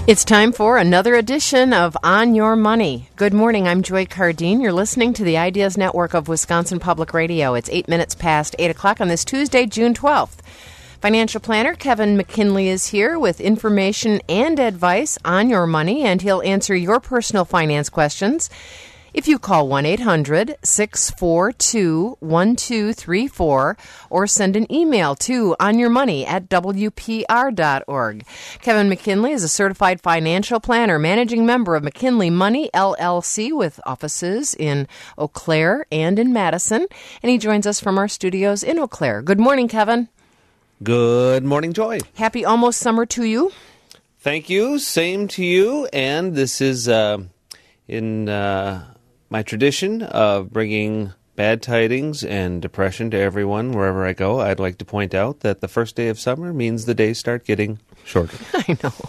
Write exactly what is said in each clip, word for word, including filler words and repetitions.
It's time for another edition of On Your Money. Good morning, I'm Joy Cardine. You're listening to the Ideas Network of Wisconsin Public Radio. It's eight minutes past eight o'clock on this Tuesday, June twelfth. Financial planner Kevin McKinley is here with information and advice on your money, and he'll answer your personal finance questions. If you call one eight hundred, six four two, one two three four or send an email to onyourmoney at w p r dot org. Kevin McKinley is a certified financial planner, managing member of McKinley Money, L L C, with offices in Eau Claire and in Madison, and he joins us from our studios in Eau Claire. Good morning, Kevin. Good morning, Joy. Happy almost summer to you. Thank you. Same to you. And this is uh, in... Uh, my tradition of bringing bad tidings and depression to everyone wherever I go. I'd like to point out that the first day of summer means the days start getting shorter. I know.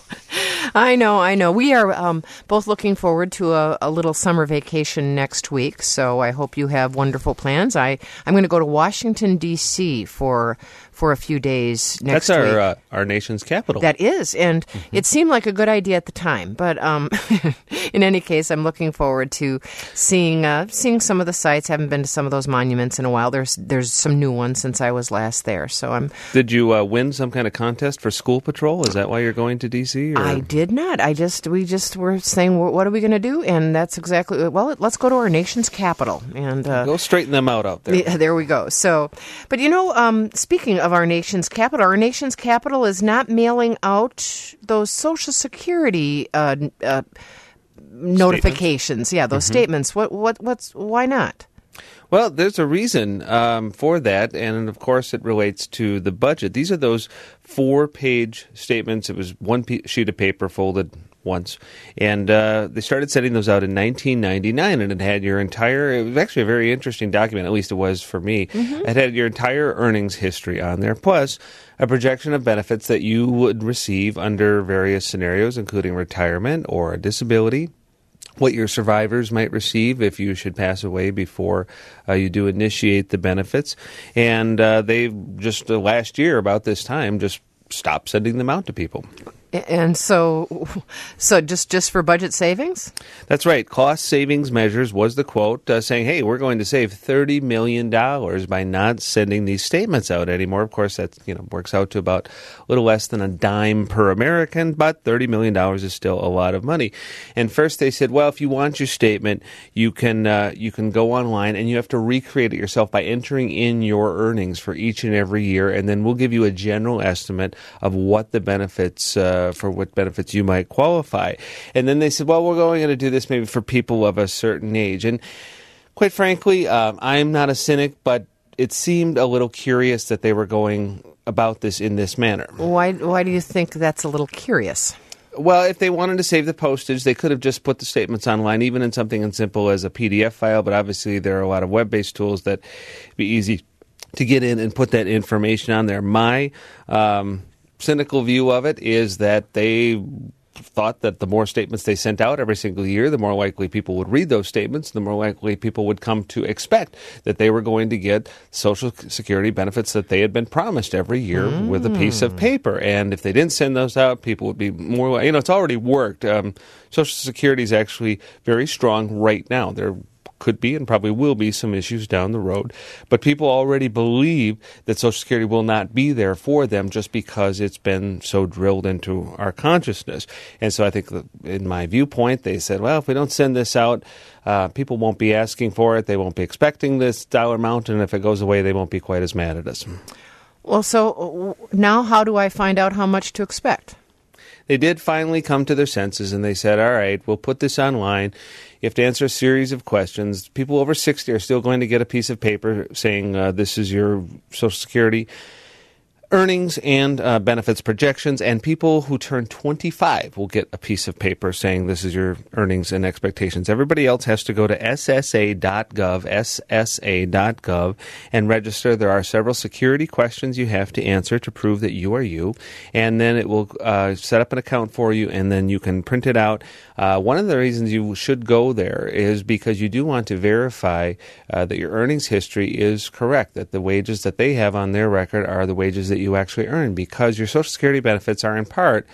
I know, I know. We are um, both looking forward to a, a little summer vacation next week, so I hope you have wonderful plans. I, I'm going to go to Washington, D C for for a few days next That's our, week. That's uh, our nation's capital. That is, and mm-hmm. It seemed like a good idea at the time. But um, in any case, I'm looking forward to seeing uh, seeing some of the sites. Haven't been to some of those monuments in a while. There's there's some new ones since I was last there. So I'm. Did you uh, win some kind of contest for school patrol? Is that why you're going to D C? Or? I did not. I just we just were saying, what are we going to do? And that's exactly well. Let's go to our nation's capital and uh, go straighten them out out there. The, there we go. So, but you know, um, speaking of our nation's capital, our nation's capital is not mailing out those Social Security uh, uh, notifications. Yeah, those mm-hmm. statements. What? What? What's? Why not? Well, there's a reason um, for that, and of course it relates to the budget. These are those four-page statements. It was one pe- sheet of paper folded once, and uh, they started sending those out in nineteen ninety-nine, and it had your entire, it was actually a very interesting document, at least it was for me. Mm-hmm. It had your entire earnings history on there, plus a projection of benefits that you would receive under various scenarios, including retirement or a disability, what your survivors might receive if you should pass away before uh, you do initiate the benefits. And uh, they just uh, last year, about this time, just stopped sending them out to people. And so, so just, just for budget savings? That's right. Cost savings measures was the quote, uh, saying, hey, we're going to save thirty million dollars by not sending these statements out anymore. Of course, that you know works out to about a little less than a dime per American, but thirty million dollars is still a lot of money. And first they said, well, if you want your statement, you can uh, you can go online and you have to recreate it yourself by entering in your earnings for each and every year, and then we'll give you a general estimate of what the benefits uh, for what benefits you might qualify. And then they said, well, we're going to do this maybe for people of a certain age. And quite frankly, um, I'm not a cynic, but it seemed a little curious that they were going about this in this manner. Why, why do you think that's a little curious? Well, if they wanted to save the postage, they could have just put the statements online, even in something as simple as a P D F file. But obviously, there are a lot of web-based tools that be easy to get in and put that information on there. My um cynical view of it is that they thought that the more statements they sent out every single year, the more likely people would read those statements, the more likely people would come to expect that they were going to get Social Security benefits that they had been promised every year mm. with a piece of paper. And if they didn't send those out, people would be more, you know, it's already worked. Um, Social Security is actually very strong right now. They're could be and probably will be some issues down the road. But people already believe that Social Security will not be there for them just because it's been so drilled into our consciousness. And so I think that in my viewpoint, they said, well, if we don't send this out, uh, people won't be asking for it. They won't be expecting this dollar amount. And if it goes away, they won't be quite as mad at us. Well, so now how do I find out how much to expect? They did finally come to their senses, and they said, all right, we'll put this online. You have to answer a series of questions. People over sixty are still going to get a piece of paper saying uh, this is your Social Security earnings and uh, benefits projections, and people who turn twenty-five will get a piece of paper saying this is your earnings and expectations. Everybody else has to go to S S A dot gov, S S A dot gov, and register. There are several security questions you have to answer to prove that you are you, and then it will uh, set up an account for you, and then you can print it out. Uh, one of the reasons you should go there is because you do want to verify uh, that your earnings history is correct, that the wages that they have on their record are the wages that you actually earn, because your Social Security benefits are in part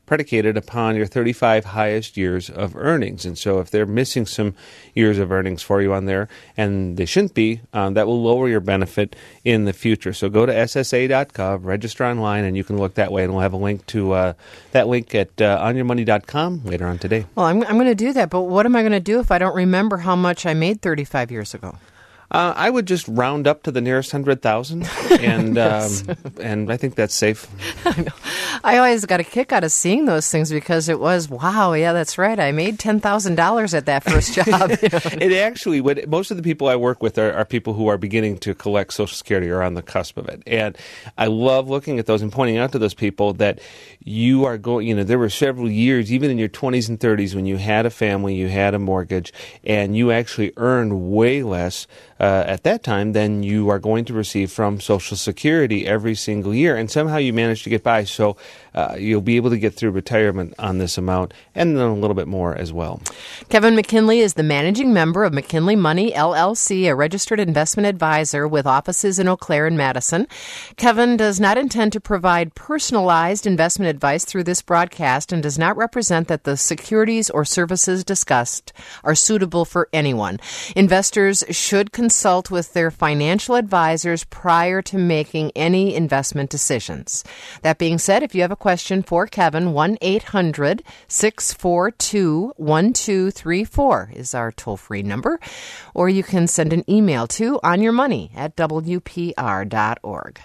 predicated upon your thirty-five highest years of earnings. And so if they're missing some years of earnings for you on there, and they shouldn't be, um, that will lower your benefit in the future. So go to S S A dot gov, register online, and you can look that way. And we'll have a link to uh, that link at uh, on your money dot com later on today. Well, I'm, I'm going to do that, but what am I going to do if I don't remember how much I made thirty-five years ago? Uh, I would just round up to the nearest hundred thousand, and yes. um, and I think that's safe. I know. I always got a kick out of seeing those things because it was, wow, yeah, that's right. I made ten thousand dollars at that first job. You know? It actually, would, most of the people I work with are, are people who are beginning to collect Social Security or on the cusp of it. And I love looking at those and pointing out to those people that you are going, you know, there were several years, even in your twenties and thirties, when you had a family, you had a mortgage, and you actually earned way less Uh, at that time than you are going to receive from Social Security every single year, and somehow you managed to get by. So uh, you'll be able to get through retirement on this amount, and then a little bit more as well. Kevin McKinley is the managing member of McKinley Money, L L C, a registered investment advisor with offices in Eau Claire and Madison. Kevin does not intend to provide personalized investment advice through this broadcast and does not represent that the securities or services discussed are suitable for anyone. Investors should consult with their financial advisors prior to making any investment decisions. That being said, if you have a question for Kevin, one eight hundred six four two one two three four is our toll-free number, or you can send an email to onyourmoney at w p r dot org.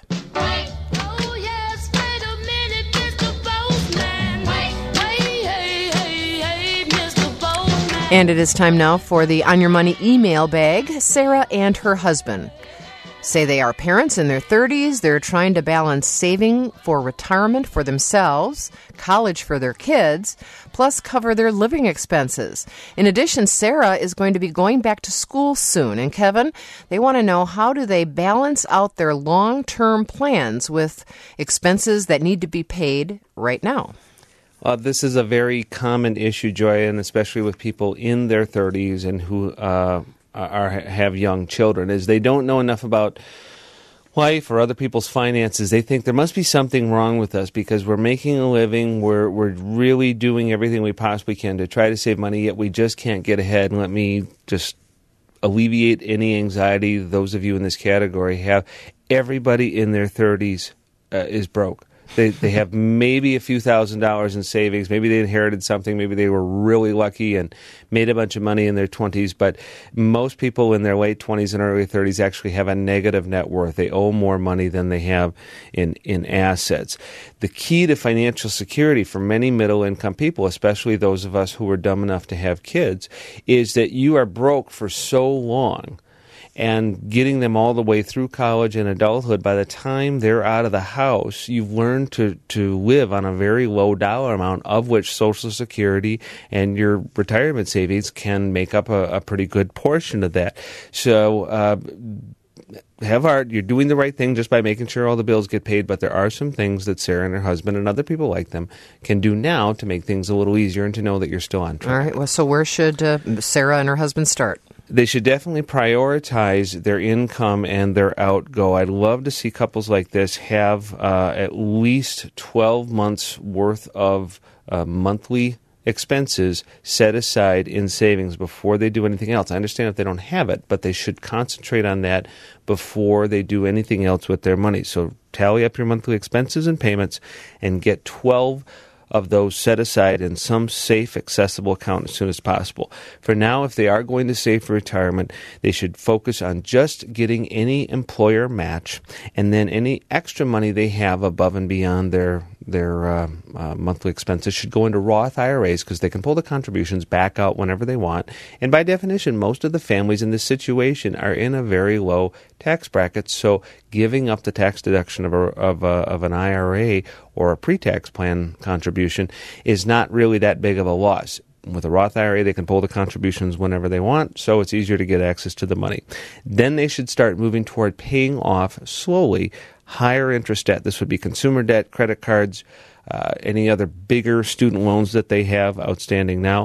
And it is time now for the On Your Money email bag. Sarah and her husband say they are parents in their thirties. They're trying to balance saving for retirement for themselves, college for their kids, plus cover their living expenses. In addition, Sarah is going to be going back to school soon. And Kevin, they want to know, how do they balance out their long-term plans with expenses that need to be paid right now? Uh, this is a very common issue, Joy, and especially with people in their thirties and who uh, are have young children, is they don't know enough about life or other people's finances. They think there must be something wrong with us because we're making a living, we're we're really doing everything we possibly can to try to save money, yet we just can't get ahead. And let me just alleviate any anxiety those of you in this category have. Everybody in their thirties uh, is broke. They they have maybe a few thousand dollars in savings. Maybe they inherited something. Maybe they were really lucky and made a bunch of money in their twenties. But most people in their late twenties and early thirties actually have a negative net worth. They owe more money than they have in, in assets. The key to financial security for many middle-income people, especially those of us who are dumb enough to have kids, is that you are broke for so long, and getting them all the way through college and adulthood, by the time they're out of the house, you've learned to, to live on a very low dollar amount, of which Social Security and your retirement savings can make up a, a pretty good portion of that. So uh, have heart. You're doing the right thing just by making sure all the bills get paid, but there are some things that Sarah and her husband and other people like them can do now to make things a little easier and to know that you're still on track. All right. Well, so where should uh, Sarah and her husband start? They should definitely prioritize their income and their outgo. I'd love to see couples like this have uh, at least twelve months worth of uh, monthly expenses set aside in savings before they do anything else. I understand if they don't have it, but they should concentrate on that before they do anything else with their money. So tally up your monthly expenses and payments and get twelve of those set aside in some safe, accessible account as soon as possible. For now, if they are going to save for retirement, they should focus on just getting any employer match, and then any extra money they have above and beyond their their uh, uh, monthly expenses should go into Roth I R As, because they can pull the contributions back out whenever they want. And by definition, most of the families in this situation are in a very low tax bracket, so giving up the tax deduction of a, of, a, of an I R A or a pre-tax plan contribution is not really that big of a loss. With a Roth I R A, they can pull the contributions whenever they want, so it's easier to get access to the money. Then they should start moving toward paying off slowly higher interest debt. This would be consumer debt, credit cards, uh, any other bigger student loans that they have outstanding now.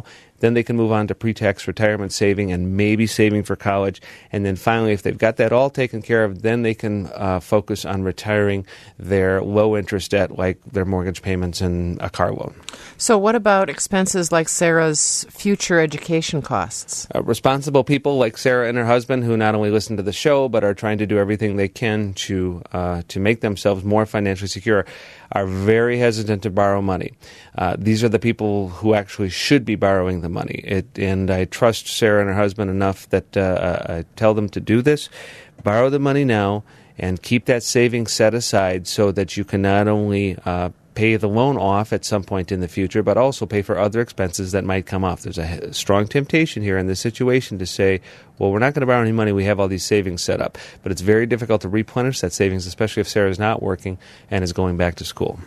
Then they can move on to pre-tax retirement saving and maybe saving for college. And then finally, if they've got that all taken care of, then they can uh, focus on retiring their low-interest debt, like their mortgage payments and a car loan. So what about expenses like Sarah's future education costs? Uh, responsible people like Sarah and her husband, who not only listen to the show but are trying to do everything they can to uh, to make themselves more financially secure, are very hesitant to borrow money. Uh, these are the people who actually should be borrowing the money. It, and I trust Sarah and her husband enough that uh, I tell them to do this. Borrow the money now and keep that savings set aside so that you can not only uh, pay the loan off at some point in the future, but also pay for other expenses that might come off. There's a strong temptation here in this situation to say, well, we're not going to borrow any money. We have all these savings set up. But it's very difficult to replenish that savings, especially if Sarah's not working and is going back to school.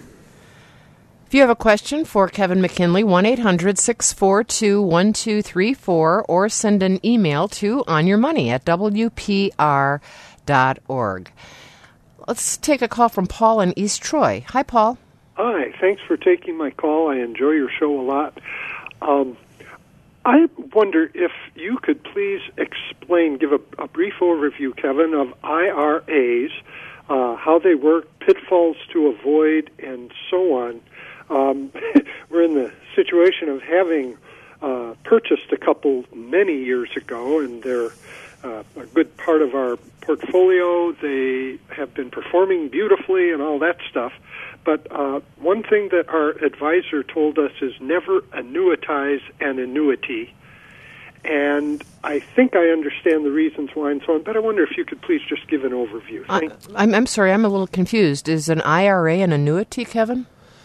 If you have a question for Kevin McKinley, one eight hundred six four two one two three four, or send an email to onyourmoney at w p r dot org. Let's take a call from Paul in East Troy. Hi, Paul. Hi, thanks for taking my call. I enjoy your show a lot. Um, I wonder if you could please explain, give a, a brief overview, Kevin, of I R As, uh, how they work, pitfalls to avoid, and so on. Um, we're in the situation of having uh, purchased a couple many years ago, and they're uh, a good part of our portfolio. They have been performing beautifully and all that stuff. But uh, one thing that our advisor told us is never annuitize an annuity. And I think I understand the reasons why and so on, but I wonder if you could please just give an overview. Uh, I'm, I'm sorry, I'm a little confused. Is an I R A an annuity, Kevin?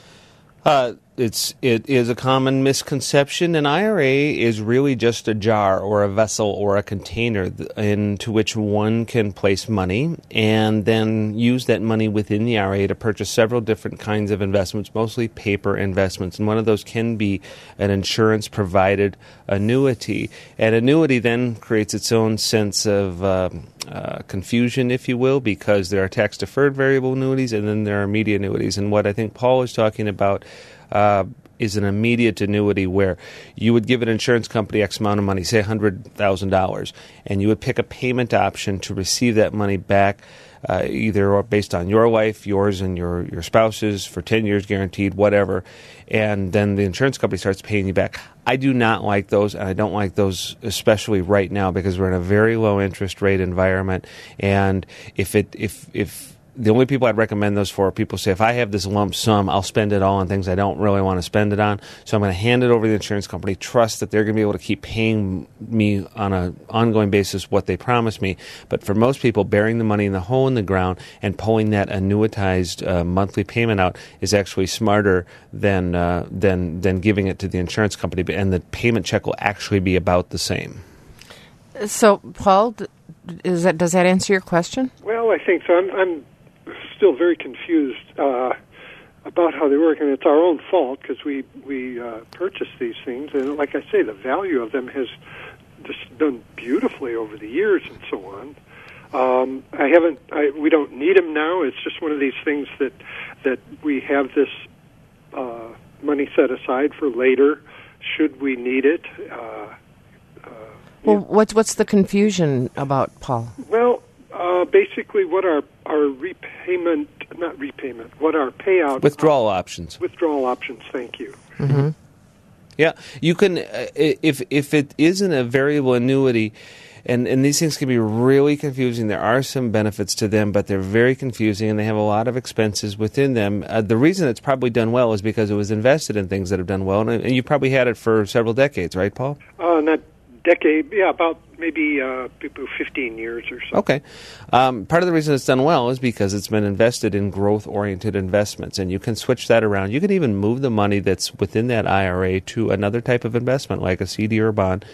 Uh, it's it is a common misconception. An I R A is really just a jar or a vessel or a container th- into which one can place money and then use that money within the I R A to purchase several different kinds of investments, mostly paper investments. And one of those can be an insurance-provided annuity. And annuity then creates its own sense of uh, uh, confusion, if you will, because there are tax-deferred variable annuities and then there are immediate annuities. And what I think Paul is talking about Uh, is an immediate annuity where you would give an insurance company X amount of money, say one hundred thousand dollars, and you would pick a payment option to receive that money back, uh, either based on your life, yours and your, your spouse's, for ten years guaranteed, whatever, and then the insurance company starts paying you back. I do not like those, and I don't like those especially right now because we're in a very low interest rate environment, and if it if if the only people I'd recommend those for are people who say, if I have this lump sum, I'll spend it all on things I don't really want to spend it on. So I'm going to hand it over to the insurance company, trust that they're going to be able to keep paying me on an ongoing basis what they promised me. But for most people, burying the money in the hole in the ground and pulling that annuitized uh, monthly payment out is actually smarter than, uh, than, than giving it to the insurance company. And the payment check will actually be about the same. So, Paul, is that, does that answer your question? Well, I think so. I'm, I'm still very confused uh, about how they work, and it's our own fault because we we uh, purchased these things, and like I say, the value of them has just done beautifully over the years and so on. Um, I haven't. I, we don't need them now. It's just one of these things that that we have this uh, money set aside for later, should we need it. Uh, uh, well, yeah. what's what's the confusion about, Paul? Well. Uh, basically, what our our repayment, not repayment, what our payout... Withdrawal op- options. Withdrawal options, thank you. Mm-hmm. Yeah, you can, uh, if if it isn't a variable annuity, and, and these things can be really confusing. There are some benefits to them, but they're very confusing, and they have a lot of expenses within them. Uh, the reason it's probably done well is because it was invested in things that have done well, and, and you probably had it for several decades, right, Paul? Uh, not decade, yeah, about maybe uh, fifteen years or so. Okay. Um, part of the reason it's done well is because it's been invested in growth-oriented investments, and you can switch that around. You can even move the money that's within that I R A to another type of investment, like a C D or a bond,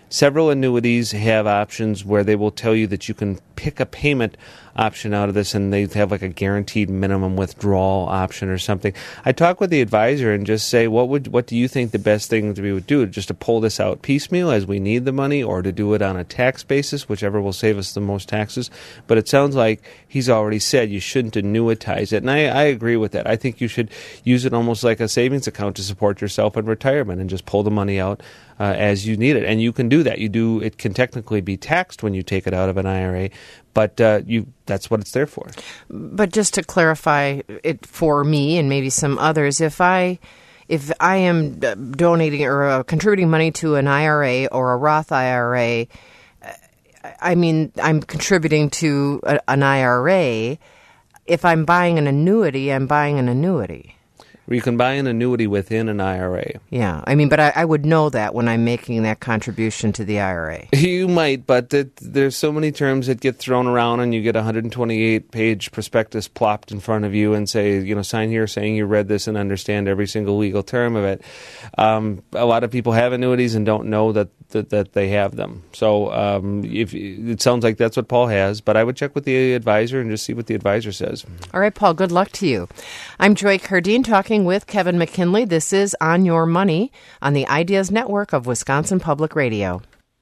several annuities have options where they will tell you that you can pick a payment option out of this, and they have like a guaranteed minimum withdrawal option or something. I talk with the advisor and just say, what would what do you think the best thing to be would do? Just to pull this out piecemeal as we need the money, or to do it on a tax basis, whichever will save us the most taxes. But it sounds like he's already said you shouldn't annuitize it, and I, I agree with that. I think you should use it almost like a savings account to support yourself in retirement, and just pull the money out uh, as you need it. And you can do that. You do. It can technically be taxed when you take it out of an I R A, but uh, you that's what it's there for. But just to clarify it for me and maybe some others, if I if I am donating or uh, contributing money to an I R A or a Roth I R A, I mean, I'm contributing to a, an I R A. If I'm buying an annuity, I'm buying an annuity. You can buy an annuity within an I R A. Yeah, I mean, but I, I would know that when I'm making that contribution to the I R A. You might, but it, there's so many terms that get thrown around, and you get a one hundred twenty-eight page prospectus plopped in front of you and say, you know, sign here saying you read this and understand every single legal term of it. Um, a lot of people have annuities and don't know that that, that they have them. So um, if it sounds like that's what Paul has, but I would check with the advisor and just see what the advisor says. All right, Paul, good luck to you. I'm Joy Cardine talking with Kevin McKinley. This is On Your Money on the Ideas Network of Wisconsin Public Radio.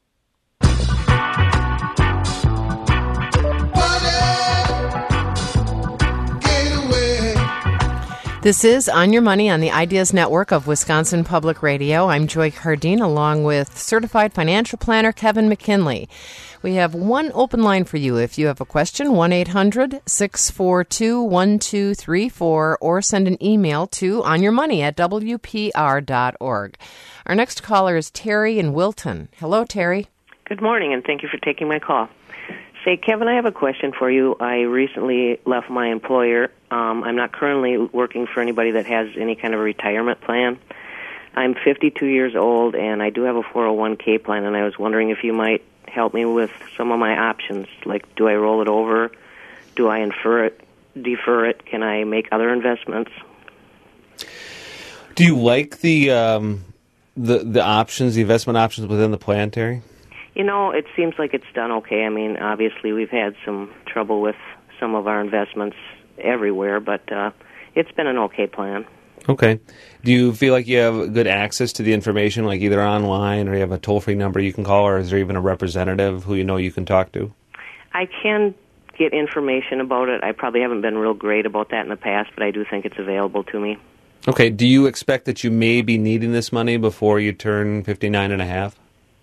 This is On Your Money on the Ideas Network of Wisconsin Public Radio. I'm Joy Cardine along with certified financial planner Kevin McKinley. We have one open line for you. If you have a question, one eight hundred six four two one two three four, or send an email to onyourmoney at w p r dot org. Our next caller is Terry in Wilton. Hello, Terry. Good morning, and thank you for taking my call. Say, Kevin, I have a question for you. I recently left my employer. Um, I'm not currently working for anybody that has any kind of a retirement plan. I'm fifty-two years old, and I do have a four oh one k plan, and I was wondering if you might help me with some of my options. Like, do I roll it over? Do I infer it, defer it? Can I make other investments? Do you like the um, the the options, the investment options within the plan, Terry? You know, it seems like it's done okay. I mean, obviously we've had some trouble with some of our investments everywhere, but uh, it's been an okay plan. Okay. Do you feel like you have good access to the information, like either online or you have a toll-free number you can call, or is there even a representative who you know you can talk to? I can get information about it. I probably haven't been real great about that in the past, but I do think it's available to me. Okay. Do you expect that you may be needing this money before you turn fifty-nine and a half?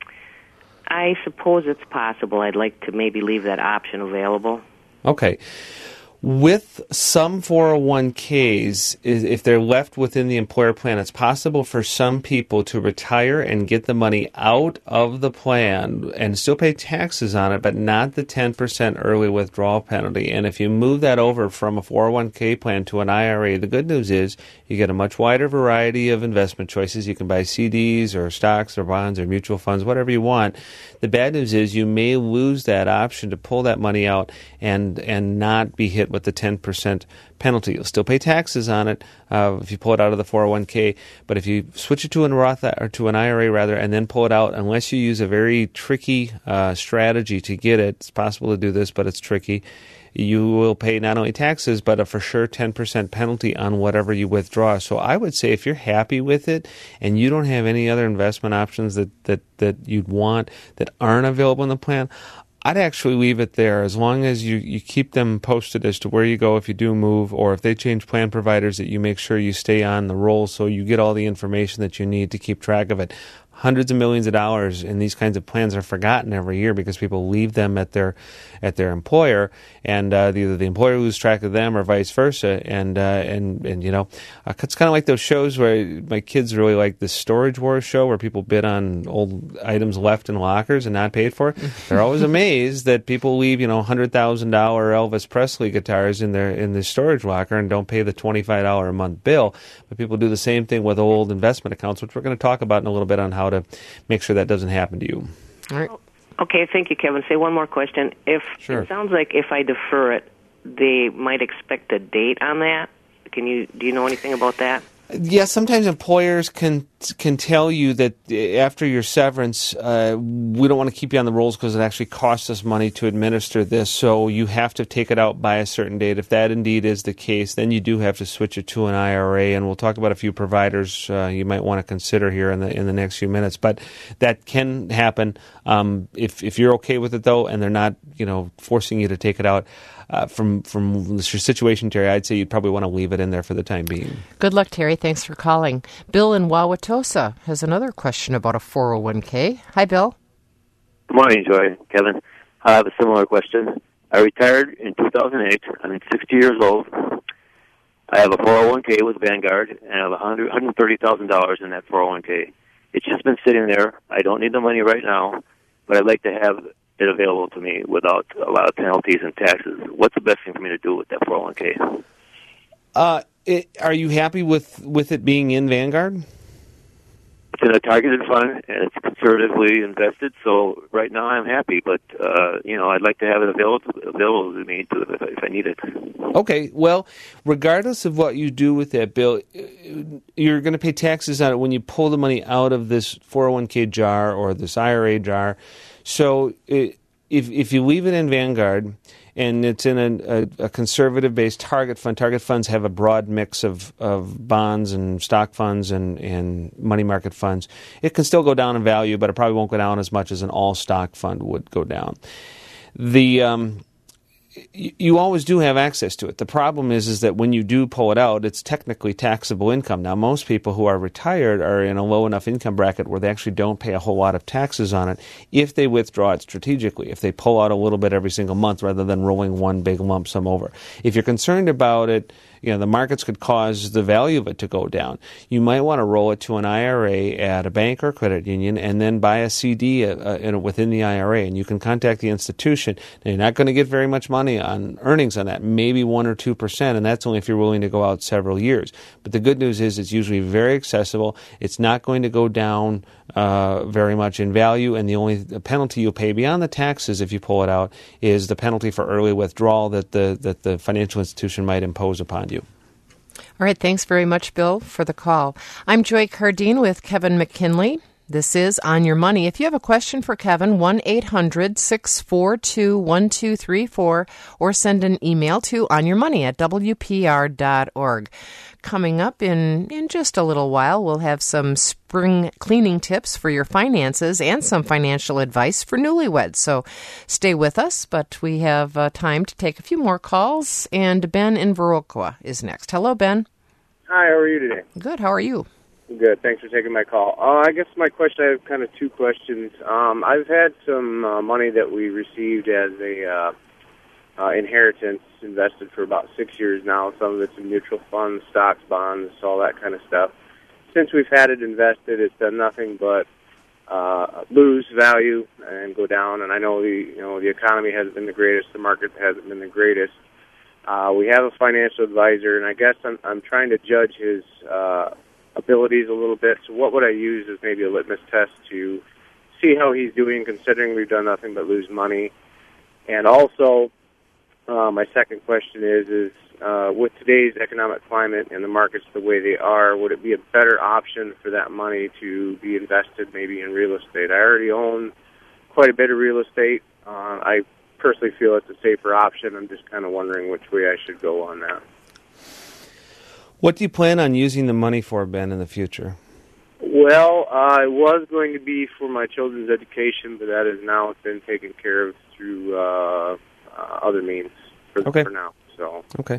I suppose it's possible. I'd like to maybe leave that option available. Okay. With some four oh one k's, if they're left within the employer plan, it's possible for some people to retire and get the money out of the plan and still pay taxes on it, but not the ten percent early withdrawal penalty. And if you move that over from a four oh one k plan to an I R A, the good news is you get a much wider variety of investment choices. You can buy C Ds or stocks or bonds or mutual funds, whatever you want. The bad news is you may lose that option to pull that money out and, and not be hit with the ten percent penalty. You'll still pay taxes on it uh, if you pull it out of the four oh one k, but if you switch it to an Roth or to an I R A rather, and then pull it out, unless you use a very tricky uh, strategy to get it, it's possible to do this, but it's tricky. You will pay not only taxes, but a for sure ten percent penalty on whatever you withdraw. So I would say if you're happy with it and you don't have any other investment options that, that, that you'd want that aren't available in the plan, I'd actually leave it there as long as you, you keep them posted as to where you go if you do move, or if they change plan providers, that you make sure you stay on the roll so you get all the information that you need to keep track of it. Hundreds of millions of dollars in these kinds of plans are forgotten every year because people leave them at their at their employer, and uh, either the employer loses track of them or vice versa. And uh, and and you know, uh, it's kind of like those shows where my kids really like the Storage Wars show, where people bid on old items left in lockers and not paid for. They're always amazed that people leave, you know, one hundred thousand dollars Elvis Presley guitars in their in the storage locker and don't pay the twenty-five dollars a month bill. But people do the same thing with old investment accounts, which we're going to talk about in a little bit on how to make sure that doesn't happen to you. All right. Okay, thank you, Kevin. Say one more question. If Sure. It sounds like if I defer it, they might expect a date on that. Can you do you know anything about that? Yeah, sometimes employers can can tell you that after your severance, uh, we don't want to keep you on the rolls because it actually costs us money to administer this, so you have to take it out by a certain date. If that indeed is the case, then you do have to switch it to an I R A, and we'll talk about a few providers uh, you might want to consider here in the in the next few minutes. But that can happen um, if if you're okay with it though, and they're not you know forcing you to take it out. Uh, from from your situation, Terry, I'd say you'd probably want to leave it in there for the time being. Good luck, Terry. Thanks for calling. Bill in Wauwatosa has another question about a four oh one k. Hi, Bill. Good morning, Joy. Kevin. I have a similar question. I retired in two thousand eight. I'm sixty years old. I have a four oh one k with Vanguard, and I have one hundred thirty thousand dollars in that four oh one k. It's just been sitting there. I don't need the money right now, but I'd like to have it available to me without a lot of penalties and taxes. What's the best thing for me to do with that four oh one k? Uh, it, are you happy with, with it being in Vanguard? It's in a targeted fund, and it's conservatively invested, so right now I'm happy, but, uh, you know, I'd like to have it available, available to me to, if, if I need it. Okay, well, regardless of what you do with that, Bill, you're going to pay taxes on it when you pull the money out of this four oh one k jar or this I R A jar. So it, if if you leave it in Vanguard and it's in a, a, a conservative-based target fund, target funds have a broad mix of, of bonds and stock funds and, and money market funds. It can still go down in value, but it probably won't go down as much as an all-stock fund would go down. The um, you always do have access to it. The problem is is that when you do pull it out, it's technically taxable income. Now, most people who are retired are in a low enough income bracket where they actually don't pay a whole lot of taxes on it if they withdraw it strategically, if they pull out a little bit every single month rather than rolling one big lump sum over. If you're concerned about it, you know, the markets could cause the value of it to go down. You might want to roll it to an I R A at a bank or credit union and then buy a C D uh, in, within the I R A, and you can contact the institution. Now, you're not going to get very much money on earnings on that, maybe one or two percent, and that's only if you're willing to go out several years. But the good news is it's usually very accessible. It's not going to go down uh, very much in value, and the only penalty you'll pay beyond the taxes if you pull it out is the penalty for early withdrawal that the that the financial institution might impose upon you. All right, thanks very much, Bill, for the call. I'm Joy Cardine with Kevin McKinley. This is On Your Money. If you have a question for Kevin, one eight hundred six four two one two three four, or send an email to onyourmoney at w p r dot org. Coming up in, in just a little while, we'll have some spring cleaning tips for your finances and some financial advice for newlyweds. So stay with us, but we have uh, time to take a few more calls, and Ben in Viroqua is next. Hello, Ben. Hi, how are you today? Good, how are you? Good, thanks for taking my call. Uh, I guess my question, I have kind of two questions. Um, I've had some uh, money that we received as a uh, uh, inheritance invested for about six years now. Some of it's in mutual funds, stocks, bonds, all that kind of stuff. Since we've had it invested, it's done nothing but uh, lose value and go down. And I know the you know the economy hasn't been the greatest, the market hasn't been the greatest. Uh, we have a financial advisor, and I guess I'm, I'm trying to judge his uh, abilities a little bit. So what would I use as maybe a litmus test to see how he's doing, considering we've done nothing but lose money? And also, uh, my second question is, is uh, with today's economic climate and the markets the way they are, would it be a better option for that money to be invested maybe in real estate? I already own quite a bit of real estate. Uh, I personally feel it's a safer option. I'm just kind of wondering which way I should go on that. What do you plan on using the money for, Ben, in the future? Well, uh, it was going to be for my children's education, but that has now been taken care of through uh, uh, other means for, okay. for now. So okay.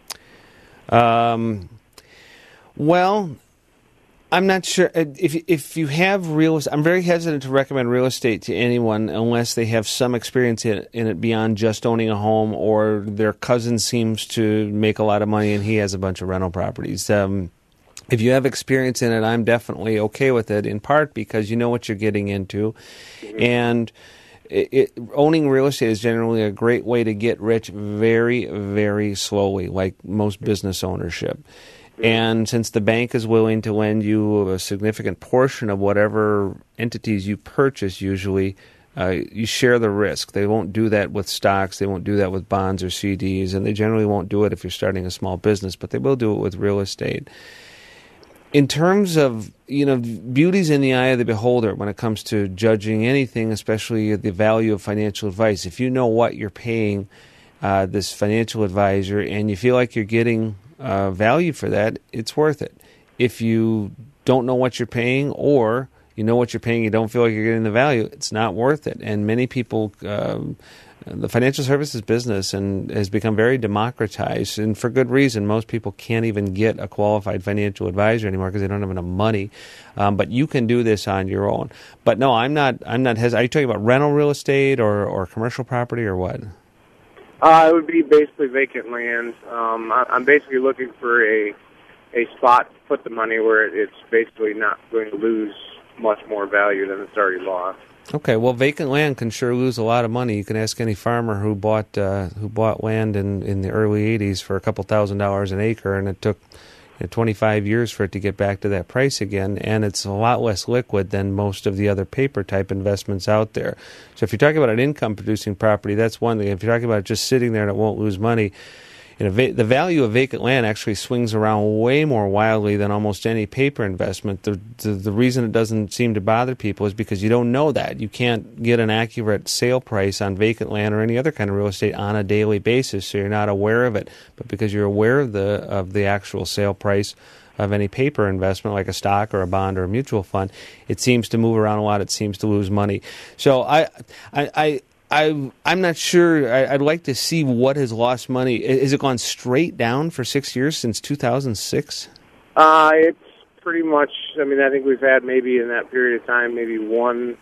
Um, well, I'm not sure if if you have real estate. I'm very hesitant to recommend real estate to anyone unless they have some experience in, in it beyond just owning a home, or their cousin seems to make a lot of money and he has a bunch of rental properties. Um, if you have experience in it, I'm definitely okay with it, in part because you know what you're getting into, mm-hmm. and it, it, owning real estate is generally a great way to get rich very, very slowly, like most business ownership. And since the bank is willing to lend you a significant portion of whatever entities you purchase, usually uh, you share the risk. They won't do that with stocks. They won't do that with bonds or C Ds, and they generally won't do it if you're starting a small business, but they will do it with real estate. in terms of, you know, beauty's in the eye of the beholder when it comes to judging anything, especially the value of financial advice. If you know what you're paying uh, this financial advisor and you feel like you're getting uh, value for that, it's worth it. If you don't know what you're paying, or you know what you're paying, you don't feel like you're getting the value, it's not worth it. And many people, um, the financial services business and has become very democratized, and for good reason. Most people can't even get a qualified financial advisor anymore because they don't have enough money. Um, but you can do this on your own. But no, I'm not. I'm not. Hes- Are you talking about rental real estate or, or commercial property or what? Uh, it would be basically vacant land. Um, I, I'm basically looking for a a spot to put the money where it's basically not going to lose much more value than it's already lost. Okay, well, vacant land can sure lose a lot of money. You can ask any farmer who bought uh, who bought land in, in the early eighties for a couple thousand dollars an acre, and it took you know, twenty-five years for it to get back to that price again, and it's a lot less liquid than most of the other paper-type investments out there. So if you're talking about an income-producing property, that's one thing. If you're talking about just sitting there and it won't lose money, you know, va- the value of vacant land actually swings around way more wildly than almost any paper investment. The, the the reason it doesn't seem to bother people is because you don't know that. You can't get an accurate sale price on vacant land or any other kind of real estate on a daily basis, so you're not aware of it. But because you're aware of the of the actual sale price of any paper investment, like a stock or a bond or a mutual fund, it seems to move around a lot. It seems to lose money. So I I. I I, I'm not sure. I, I'd like to see what has lost money. Has it gone straight down for six years since two thousand six? Uh, it's pretty much, I mean, I think we've had maybe in that period of time, maybe one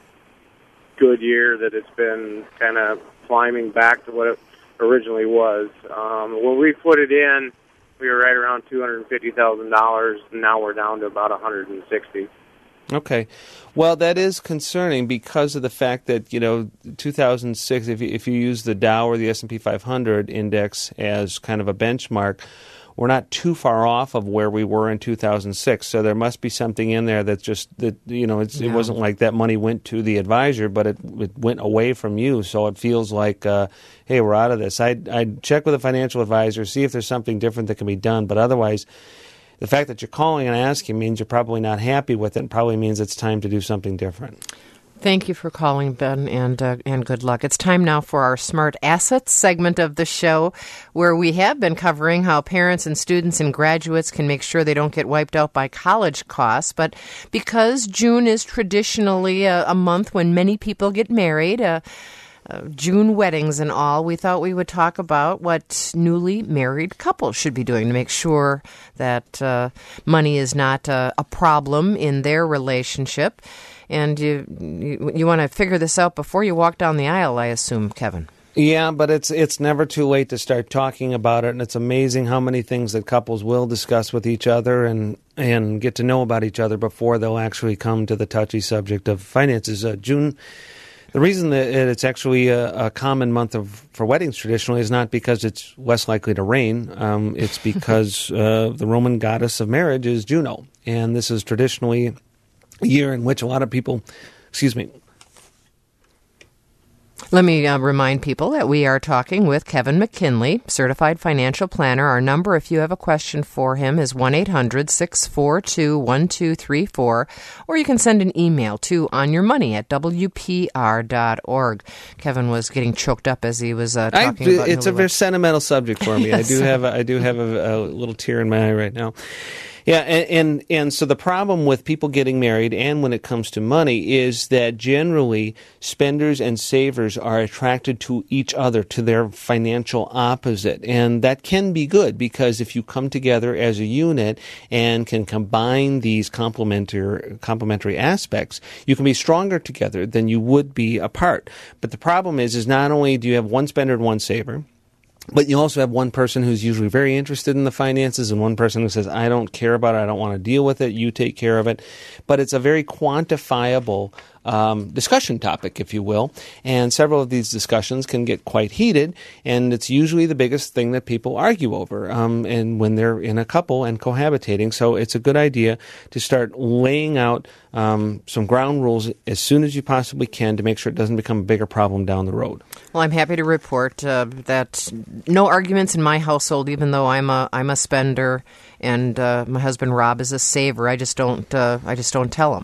good year that it's been kind of climbing back to what it originally was. Um, when we put it in, we were right around two hundred fifty thousand dollars, and now we're down to about one hundred sixty thousand dollars. Okay. Well, that is concerning because of the fact that, you know, two thousand six, if you, if you use the Dow or the S and P five hundred index as kind of a benchmark, we're not too far off of where we were in two thousand six. So there must be something in there that's just, that you know, it's, yeah. It wasn't like that money went to the advisor, but it, it went away from you. So it feels like, uh, hey, we're out of this. I'd, I'd check with a financial advisor, see if there's something different that can be done. But otherwise, the fact that you're calling and asking means you're probably not happy with it, and probably means it's time to do something different. Thank you for calling, Ben, and uh, and good luck. It's time now for our Smart Assets segment of the show, where we have been covering how parents and students and graduates can make sure they don't get wiped out by college costs. But because June is traditionally a, a month when many people get married, uh, Uh, June weddings and all, we thought we would talk about what newly married couples should be doing to make sure that uh, money is not uh, a problem in their relationship. And you you, you want to figure this out before you walk down the aisle, I assume, Kevin. Yeah, but it's it's never too late to start talking about it, and it's amazing how many things that couples will discuss with each other and, and get to know about each other before they'll actually come to the touchy subject of finances. Uh, June... The reason that it's actually a, a common month of, for weddings traditionally is not because it's less likely to rain. Um, it's because uh, the Roman goddess of marriage is Juno. And this is traditionally a year in which a lot of people, excuse me. Let me uh, remind people that we are talking with Kevin McKinley, Certified Financial Planner. Our number, if you have a question for him, is one eight hundred six four two one two three four, or you can send an email to onyourmoney at w p r dot org. Kevin was getting choked up as he was uh, talking I, about It's a very sentimental subject for me. Yes. I do have a, I do have a, a little tear in my eye right now. Yeah, and, and and so the problem with people getting married and when it comes to money is that generally spenders and savers are attracted to each other, to their financial opposite. And that can be good because if you come together as a unit and can combine these complementary complementary aspects, you can be stronger together than you would be apart. But the problem is, is not only do you have one spender and one saver, but you also have one person who's usually very interested in the finances and one person who says, I don't care about it, I don't want to deal with it, you take care of it. But it's a very quantifiable um, discussion topic, if you will. And several of these discussions can get quite heated, and it's usually the biggest thing that people argue over um, and when they're in a couple and cohabitating. So it's a good idea to start laying out um, some ground rules as soon as you possibly can to make sure it doesn't become a bigger problem down the road. Well, I'm happy to report uh, that no arguments in my household, even though I'm a I'm a spender and uh, my husband Rob is a saver. I just don't uh, I just don't tell him.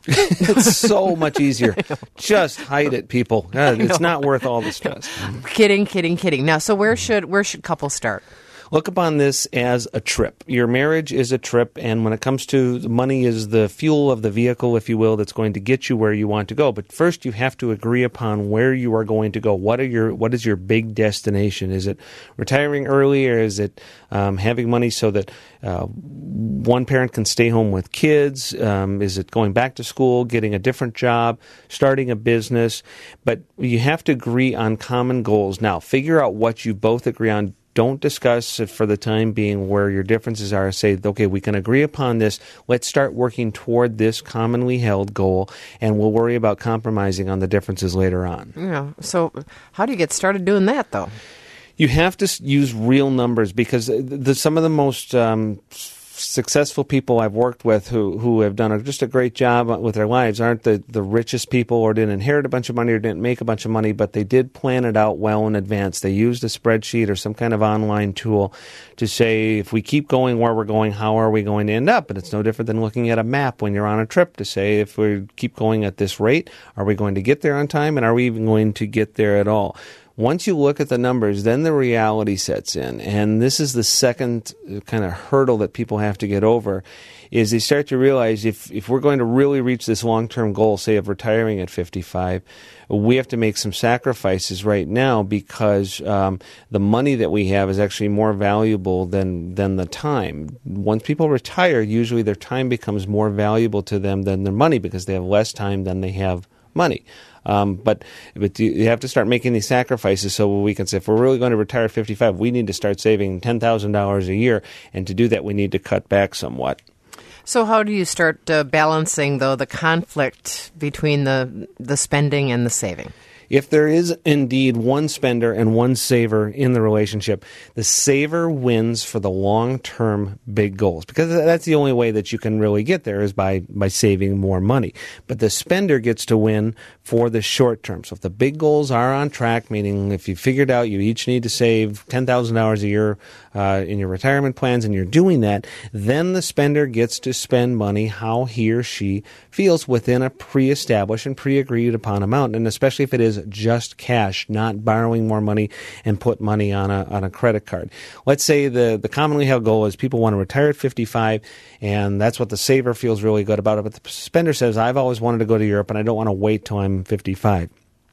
It's so much easier. Just hide it, people. God, it's not worth all the stress. Kidding, kidding, kidding. Now, so where should where should couples start? Look upon this as a trip. Your marriage is a trip, and when it comes to money is the fuel of the vehicle, if you will, that's going to get you where you want to go. But first, you have to agree upon where you are going to go. What are your What is your big destination? Is it retiring early, or is it um, having money so that uh, one parent can stay home with kids? Um, is it going back to school, getting a different job, starting a business? But you have to agree on common goals. Now, figure out what you both agree on. Don't discuss it for the time being where your differences are. Say, okay, we can agree upon this. Let's start working toward this commonly held goal, and we'll worry about compromising on the differences later on. Yeah. So how do you get started doing that, though? You have to use real numbers because the, some of the most um, successful people I've worked with who, who have done a, just a great job with their lives aren't the, the richest people or didn't inherit a bunch of money or didn't make a bunch of money, but they did plan it out well in advance. They used a spreadsheet or some kind of online tool to say, if we keep going where we're going, how are we going to end up? And it's no different than looking at a map when you're on a trip to say, if we keep going at this rate, are we going to get there on time, and are we even going to get there at all? Once you look at the numbers, then the reality sets in. And this is the second kind of hurdle that people have to get over, is they start to realize if, if we're going to really reach this long-term goal, say, of retiring at fifty-five, we have to make some sacrifices right now because um, the money that we have is actually more valuable than, than the time. Once people retire, usually their time becomes more valuable to them than their money because they have less time than they have money. Um, but but you have to start making these sacrifices so we can say, if we're really going to retire at fifty-five, we need to start saving ten thousand dollars a year. And to do that, we need to cut back somewhat. So how do you start uh, balancing, though, the conflict between the the spending and the saving? If there is indeed one spender and one saver in the relationship, the saver wins for the long-term big goals, because that's the only way that you can really get there is by, by saving more money. But the spender gets to win for the short term. So if the big goals are on track, meaning if you figured out you each need to save ten thousand dollars a year uh, in your retirement plans and you're doing that, then the spender gets to spend money how he or she feels within a pre-established and pre-agreed upon amount, and especially if it is just cash, not borrowing more money and put money on a on a credit card. Let's say the, the commonly held goal is people want to retire at fifty-five, and that's what the saver feels really good about it. But the spender says, I've always wanted to go to Europe, and I don't want to wait till I'm fifty-five.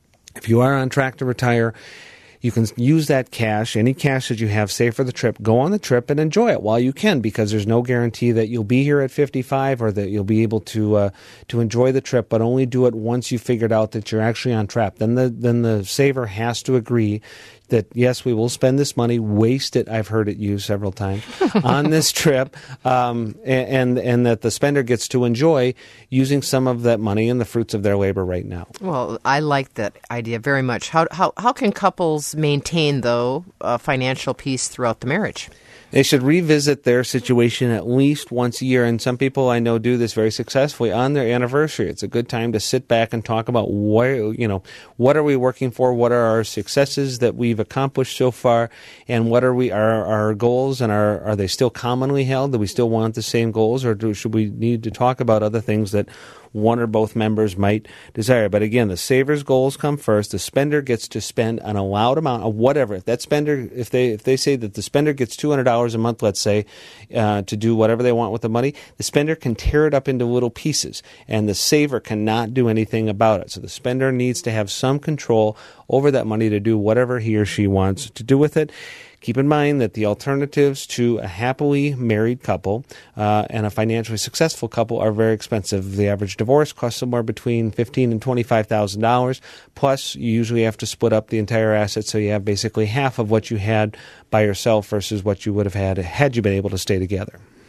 If you are on track to retire, you can use that cash, any cash that you have saved for the trip, go on the trip and enjoy it while you can, because there's no guarantee that you'll be here at fifty-five or that you'll be able to uh, to enjoy the trip, but only do it once you've figured out that you're actually on track. Then the then the saver has to agree that, yes, we will spend this money, waste it, I've heard it used several times, on this trip, um, and, and that the spender gets to enjoy using some of that money and the fruits of their labor right now. Well, I like that idea very much. How, how, how can couples maintain, though, uh, financial peace throughout the marriage? They should revisit their situation at least once a year, and some people I know do this very successfully on their anniversary. It's a good time to sit back and talk about where, you know, what are we working for, what are our successes that we've accomplished so far, and what are we our our goals, and are are they still commonly held? Do we still want the same goals, or do, should we need to talk about other things that one or both members might desire? But again, the saver's goals come first. The spender gets to spend an allowed amount of whatever. If that spender, if they if they say that the spender gets two hundred dollars a month, let's say, uh, to do whatever they want with the money, the spender can tear it up into little pieces, and the saver cannot do anything about it. So the spender needs to have some control over that money to do whatever he or she wants to do with it. Keep in mind that the alternatives to a happily married couple uh, and a financially successful couple are very expensive. The average divorce costs somewhere between fifteen thousand dollars and twenty-five thousand dollars. Plus, you usually have to split up the entire asset, so you have basically half of what you had by yourself versus what you would have had had you been able to stay together.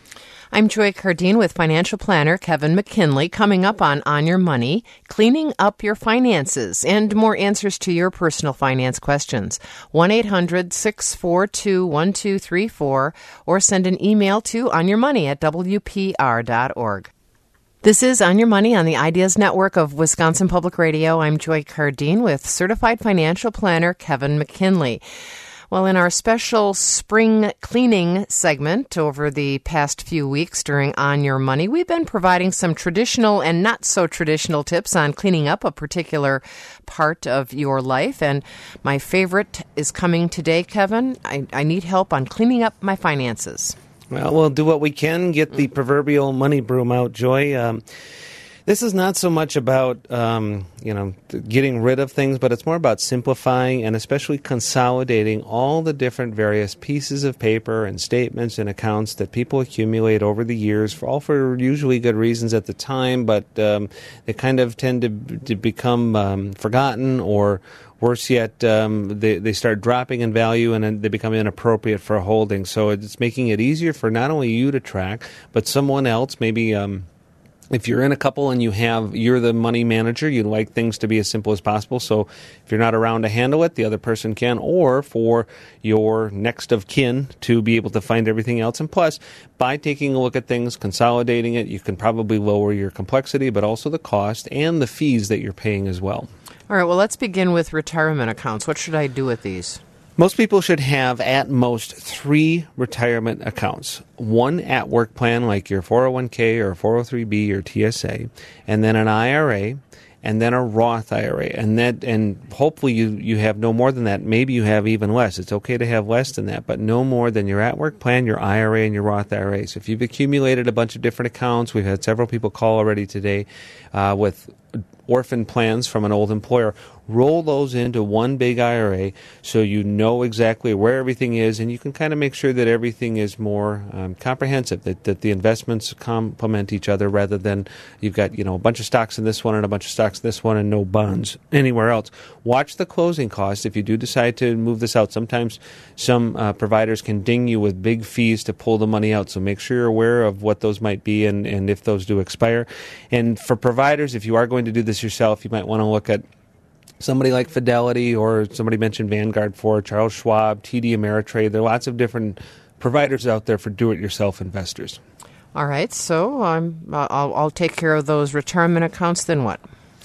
I'm Joy Cardine with financial planner Kevin McKinley. Coming up on On Your Money, cleaning up your finances and more answers to your personal finance questions. one eight hundred six four two one two three four or send an email to onyourmoney at w p r dot org. This is On Your Money on the Ideas Network of Wisconsin Public Radio. I'm Joy Cardine with certified financial planner Kevin McKinley. Well, in our special spring cleaning segment over the past few weeks during On Your Money, we've been providing some traditional and not so traditional tips on cleaning up a particular part of your life. And my favorite is coming today, Kevin. I, I need help on cleaning up my finances. Well, we'll do what we can, get the proverbial money broom out, Joy. Um, This is not so much about, um, you know, getting rid of things, but it's more about simplifying and especially consolidating all the different various pieces of paper and statements and accounts that people accumulate over the years, for all for usually good reasons at the time, but um, they kind of tend to, to become um, forgotten, or worse yet, um, they, they start dropping in value and then they become inappropriate for holding. So it's making it easier for not only you to track, but someone else, maybe Um, if you're in a couple and you have, you're the money manager, you like things to be as simple as possible. So if you're not around to handle it, the other person can, or for your next of kin to be able to find everything else. And plus, by taking a look at things, consolidating it, you can probably lower your complexity, but also the cost and the fees that you're paying as well. All right, well, let's begin with retirement accounts. What should I do with these? Most people should have at most three retirement accounts. One at-work plan like your four oh one k or four oh three b or T S A, and then an I R A, and then a Roth I R A. And that, and hopefully you, you have no more than that. Maybe you have even less. It's okay to have less than that, but no more than your at-work plan, your I R A, and your Roth I R A. So if you've accumulated a bunch of different accounts, we've had several people call already today uh, with orphan plans from an old employer, roll those into one big I R A so you know exactly where everything is, and you can kind of make sure that everything is more um, comprehensive, that, that the investments complement each other rather than you've got, you know, a bunch of stocks in this one and a bunch of stocks in this one and no bonds anywhere else. Watch the closing costs if you do decide to move this out. Sometimes some uh, providers can ding you with big fees to pull the money out, so make sure you're aware of what those might be and, and if those do expire. And for providers, if you are going to do this yourself, you might want to look at somebody like Fidelity, or somebody mentioned Vanguard for Charles Schwab, T D Ameritrade. There are lots of different providers out there for do-it-yourself investors. All right, so um, I'll, I'll take care of those retirement accounts. Then what?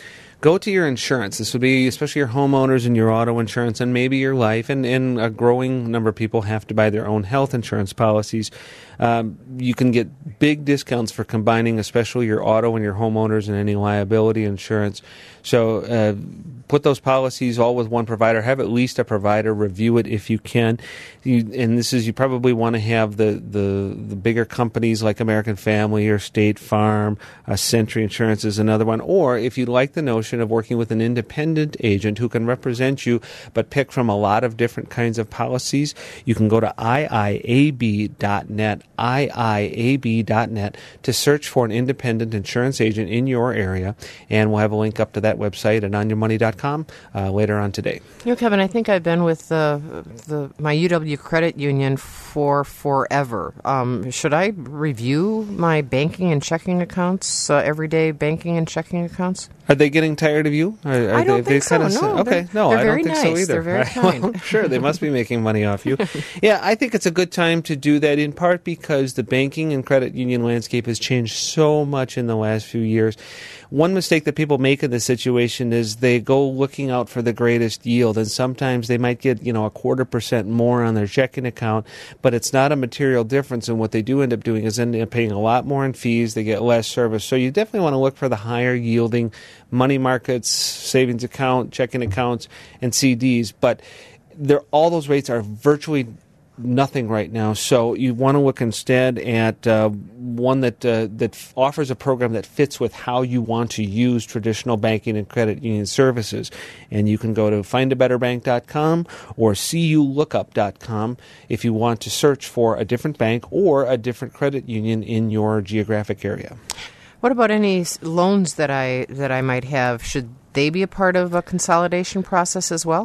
Go to your insurance. This would be especially your homeowners and your auto insurance and maybe your life. And, and a growing number of people have to buy their own health insurance policies. Um, you can get big discounts for combining especially your auto and your homeowners and any liability insurance. So uh, put those policies all with one provider. Have at least a provider review it if you can. You, and this is, you probably want to have the, the, the bigger companies like American Family or State Farm. Uh, Century Insurance is another one. Or if you like the notion of working with an independent agent who can represent you but pick from a lot of different kinds of policies, you can go to I I A B dot net, I I A B dot net, to search for an independent insurance agent in your area, and we'll have a link up to that website at on your money dot com uh, later on today. You know, Kevin, I think I've been with the, the my U W Credit Union for forever. Um, should I review my banking and checking accounts, uh, everyday banking and checking accounts? Are they getting tired of you? Are, are I don't they, think so. Kind of, no, okay, no, they're I very don't think nice. so either. They're very right? kind. Well, sure, they must be making money off you. Yeah, I think it's a good time to do that, in part because the banking and credit union landscape has changed so much in the last few years. One mistake that people make in this situation is they go looking out for the greatest yield, and sometimes they might get, you know, a quarter percent more on their checking account, but it's not a material difference, and what they do end up doing is end up paying a lot more in fees. They get less service. So you definitely want to look for the higher yielding money markets, savings account, checking accounts, and C Ds, but they're, all those rates are virtually nothing right now. So you want to look instead at uh, one that uh, that f- offers a program that fits with how you want to use traditional banking and credit union services. And you can go to find a better bank dot com or see you lookup dot com if you want to search for a different bank or a different credit union in your geographic area. What about any loans that I that I might have? Should they be a part of a consolidation process as well?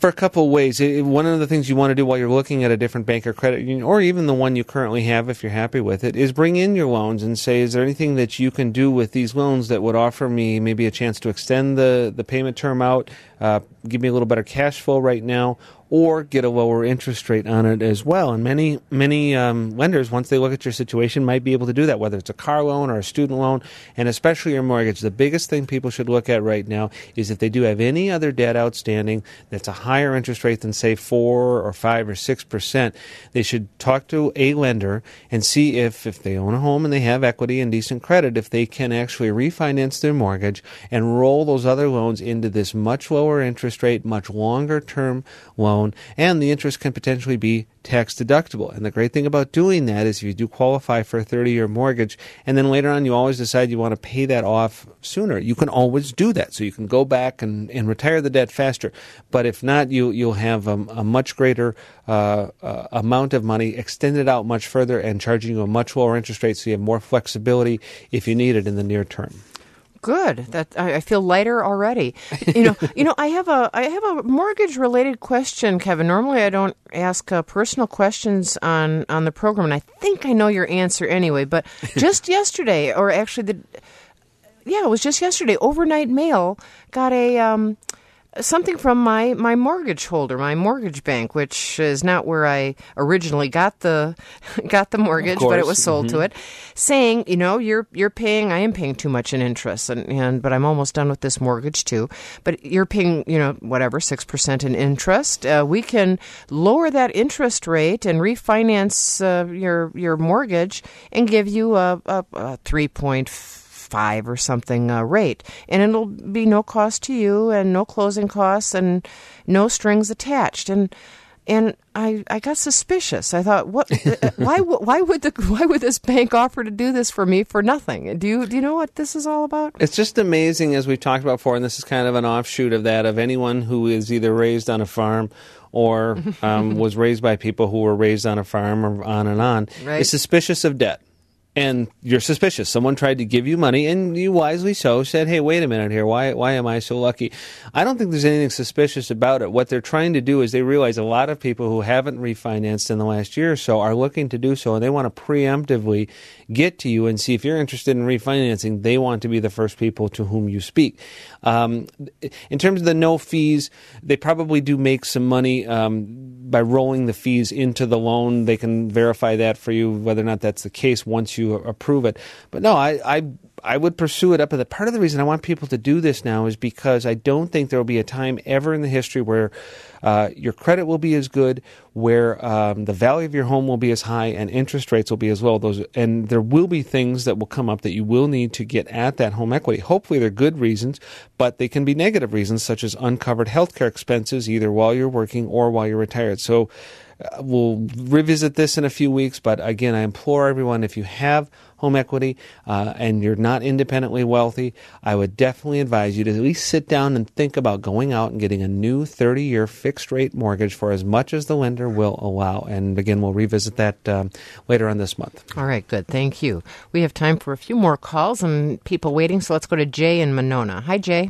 For a couple of ways. One of the things you want to do while you're looking at a different bank or credit union, or even the one you currently have if you're happy with it, is bring in your loans and say, is there anything that you can do with these loans that would offer me maybe a chance to extend the, the payment term out, uh, give me a little better cash flow right now, or get a lower interest rate on it as well. And many, many um, lenders, once they look at your situation, might be able to do that, whether it's a car loan or a student loan, and especially your mortgage. The biggest thing people should look at right now is if they do have any other debt outstanding that's a higher interest rate than, say, four or five or six percent, they should talk to a lender and see if, if they own a home and they have equity and decent credit, if they can actually refinance their mortgage and roll those other loans into this much lower interest rate, much longer term loan, and the interest can potentially be tax deductible. And the great thing about doing that is if you do qualify for a thirty-year mortgage, and then later on you always decide you want to pay that off sooner, you can always do that. So you can go back and, and retire the debt faster. But if not, you, you'll have a, a much greater uh, uh, amount of money extended out much further and charging you a much lower interest rate, so you have more flexibility if you need it in the near term. Good. That I, I feel lighter already. You know, you know. I have a I have a mortgage related question, Kevin. Normally, I don't ask uh, personal questions on, on the program, and I think I know your answer anyway. But just yesterday, or actually the yeah, it was just yesterday. Overnight mail got a um, something from my, my mortgage holder, my mortgage bank, which is not where I originally got the got the mortgage, but it was sold mm-hmm. to it, saying, you know, you're you're paying, I am paying too much in interest, and, and but I'm almost done with this mortgage too. But you're paying, you know, whatever six percent in interest. Uh, we can lower that interest rate and refinance uh, your your mortgage and give you a, a, a three point five or something uh, rate, and it'll be no cost to you and no closing costs and no strings attached. And and I, I got suspicious. I thought, what? why why would the why would this bank offer to do this for me for nothing? Do you do you know what this is all about? It's just amazing, as we've talked about before, and this is kind of an offshoot of that, of anyone who is either raised on a farm or um, was raised by people who were raised on a farm, or on and on, right. is suspicious of debt. And you're suspicious. Someone tried to give you money, and you wisely so said, hey, wait a minute here. Why why am I so lucky? I don't think there's anything suspicious about it. What they're trying to do is they realize a lot of people who haven't refinanced in the last year or so are looking to do so, and they want to preemptively get to you and see if you're interested in refinancing. They want to be the first people to whom you speak. Um, in terms of the no fees, they probably do make some money um, by rolling the fees into the loan. They can verify that for you, whether or not that's the case once you approve it. But no, I, I I would pursue it up. But part of the reason I want people to do this now is because I don't think there will be a time ever in the history where uh, your credit will be as good, where um, the value of your home will be as high, and interest rates will be as low. Those, and there will be things that will come up that you will need to get at that home equity. Hopefully they're good reasons, but they can be negative reasons, such as uncovered healthcare expenses, either while you're working or while you're retired. So Uh, we'll revisit this in a few weeks, but again, I implore everyone, if you have home equity uh, and you're not independently wealthy, I would definitely advise you to at least sit down and think about going out and getting a new thirty-year fixed-rate mortgage for as much as the lender will allow. And again, we'll revisit that um, later on this month. All right, good. Thank you. We have time for a few more calls and people waiting, so let's go to Jay in Monona. Hi, Jay.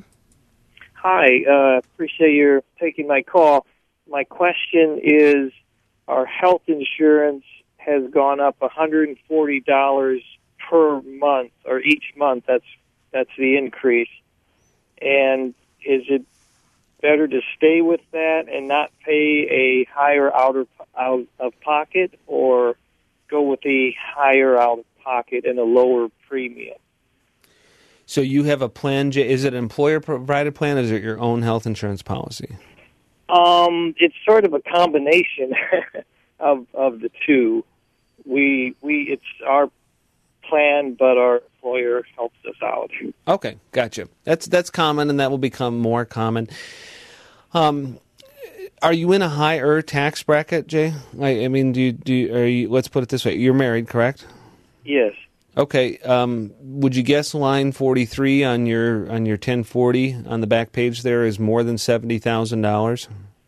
Hi. Uh, appreciate your taking my call. My question is, our health insurance has gone up one hundred forty dollars per month, or each month. That's that's the increase. And is it better to stay with that and not pay a higher out of, out of pocket, or go with the higher out of pocket and a lower premium? So you have a plan, Jay. Is it an employer-provided plan, or is it your own health insurance policy? Um, it's sort of a combination of of the two. We we it's our plan, but our employer helps us out. Okay, gotcha. That's that's common, and that will become more common. Um, are you in a higher tax bracket, Jay? I, I mean, do you, do you, are you? Let's put it this way: you're married, correct? Yes. Okay. Um, would you guess line forty-three on your on your ten forty on the back page there is more than seventy thousand dollars?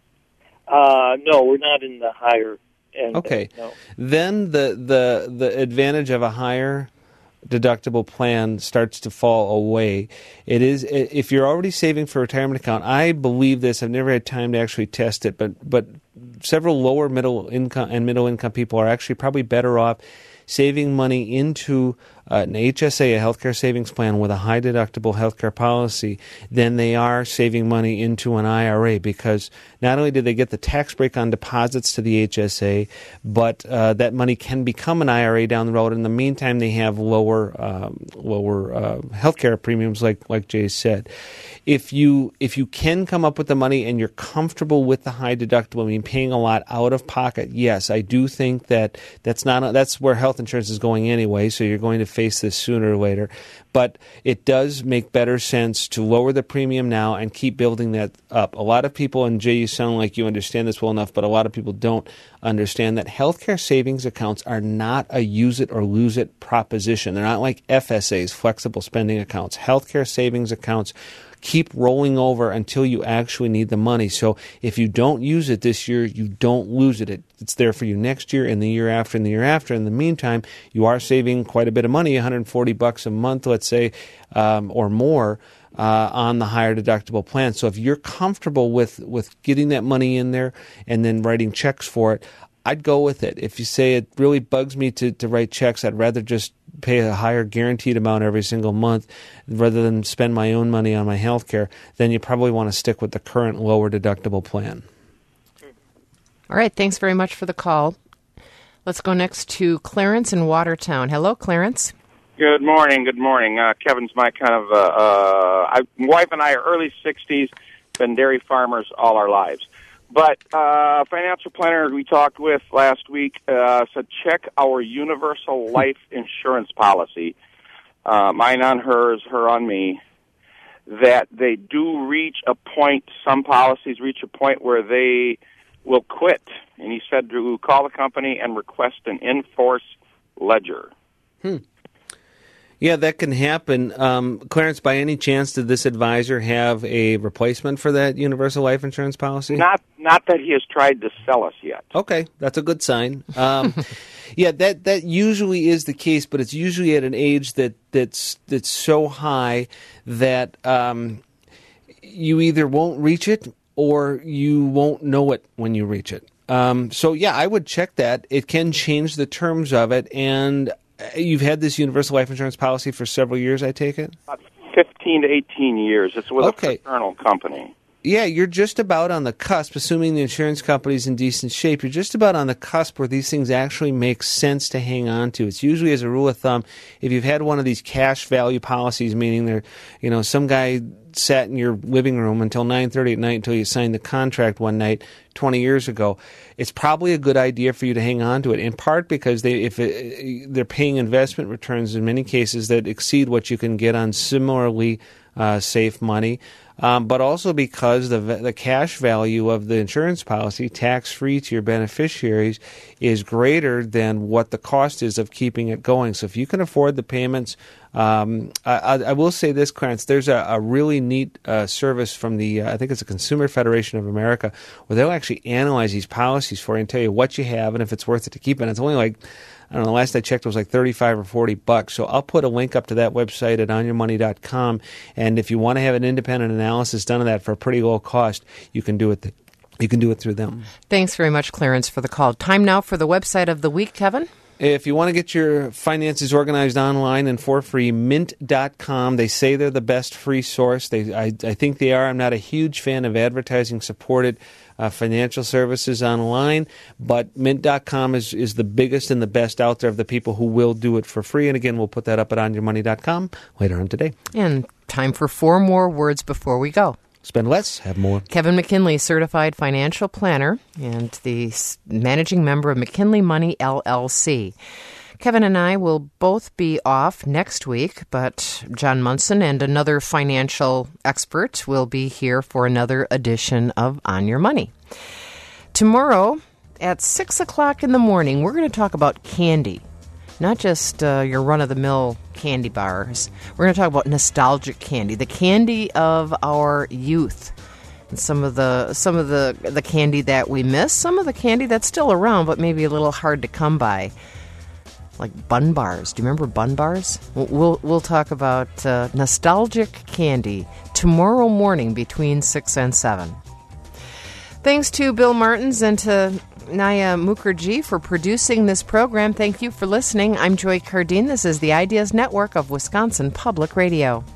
Uh, no, we're not in the higher end. Okay. No. Then the, the the advantage of a higher deductible plan starts to fall away. It is, if you're already saving for a retirement account, I believe this, I've never had time to actually test it, but but several lower middle income and middle income people are actually probably better off saving money into uh, an H S A, a healthcare savings plan with a high deductible healthcare policy, than they are saving money into an I R A, because not only do they get the tax break on deposits to the H S A, but uh, that money can become an I R A down the road. In the meantime, they have lower um, lower uh, healthcare premiums, like like Jay said. If you if you can come up with the money and you're comfortable with the high deductible, I mean, paying a lot out of pocket, yes, I do think that that's not that's where health insurance is going anyway. So you're going to face this sooner or later. But it does make better sense to lower the premium now and keep building that up. A lot of people, and Jay, you sound like you understand this well enough, but a lot of people don't understand that healthcare savings accounts are not a use it or lose it proposition. They're not like F S As, flexible spending accounts. Healthcare savings accounts keep rolling over until you actually need the money. So if you don't use it this year, you don't lose it. it. It's there for you next year and the year after and the year after. In the meantime, you are saving quite a bit of money, one hundred forty bucks a month, let's say, um, or more, uh, on the higher deductible plan. So if you're comfortable with, with getting that money in there and then writing checks for it, I'd go with it. If you say it really bugs me to, to write checks, I'd rather just pay a higher guaranteed amount every single month rather than spend my own money on my health care, then you probably want to stick with the current lower deductible plan. All right. Thanks very much for the call. Let's go next to Clarence in Watertown. Hello, Clarence. Good morning. Good morning. Uh, Kevin's my kind of, uh, uh, I, my wife and I are early sixties, been dairy farmers all our lives. But uh, financial planner we talked with last week uh, said check our universal life insurance policy, uh, mine on hers, her on me, that they do reach a point, some policies reach a point where they will quit. And he said to call the company and request an in-force ledger. Hmm. Yeah, that can happen. Um, Clarence, by any chance, did this advisor have a replacement for that universal life insurance policy? Not not that he has tried to sell us yet. Okay, that's a good sign. Um, yeah, that that usually is the case, but it's usually at an age that that's that's so high that um, you either won't reach it or you won't know it when you reach it. Um, so, yeah, I would check that. It can change the terms of it, and you've had this universal life insurance policy for several years, I take it? About fifteen to eighteen years. It's with okay. a fraternal company. Yeah, you're just about on the cusp, assuming the insurance company's in decent shape. You're just about on the cusp where these things actually make sense to hang on to. It's usually, as a rule of thumb, if you've had one of these cash value policies, meaning they're, you know, some guy sat in your living room until nine thirty at night until you signed the contract one night twenty years ago, it's probably a good idea for you to hang on to it, in part because they if it, they're paying investment returns in many cases that exceed what you can get on similarly uh, safe money. Um, but also because the the cash value of the insurance policy, tax-free to your beneficiaries, is greater than what the cost is of keeping it going. So if you can afford the payments, um, I, I will say this, Clarence, there's a, a really neat uh, service from the, uh, I think it's the Consumer Federation of America, where they'll actually analyze these policies for you and tell you what you have and if it's worth it to keep it. And it's only like, I don't know, last I checked it was like thirty-five or forty bucks. So I'll put a link up to that website at on your money dot com. And if you want to have an independent analysis done of that for a pretty low cost, you can do it th- you can do it through them. Thanks very much, Clarence, for the call. Time now for the website of the week, Kevin. If you want to get your finances organized online and for free, mint dot com. They say they're the best free source. They, I, I think they are. I'm not a huge fan of advertising-supported uh, financial services online, but mint dot com is, is the biggest and the best out there of the people who will do it for free. And again, we'll put that up at on your money dot com later on today. And time for four more words before we go. Spend less, have more. Kevin McKinley, certified financial planner and the managing member of McKinley Money, L L C. Kevin and I will both be off next week, but John Munson and another financial expert will be here for another edition of On Your Money. Tomorrow at six o'clock in the morning, we're going to talk about candy. Not just uh, your run-of-the-mill candy bars. We're going to talk about nostalgic candy, the candy of our youth. And some of the some of the, the candy that we miss, some of the candy that's still around, but maybe a little hard to come by. like Bun Bars. Do you remember Bun Bars? We'll we'll, we'll talk about uh, nostalgic candy tomorrow morning between six and seven. Thanks to Bill Martins and to Naya Mukherjee for producing this program. Thank you for listening. I'm Joy Cardine. This is the Ideas Network of Wisconsin Public Radio.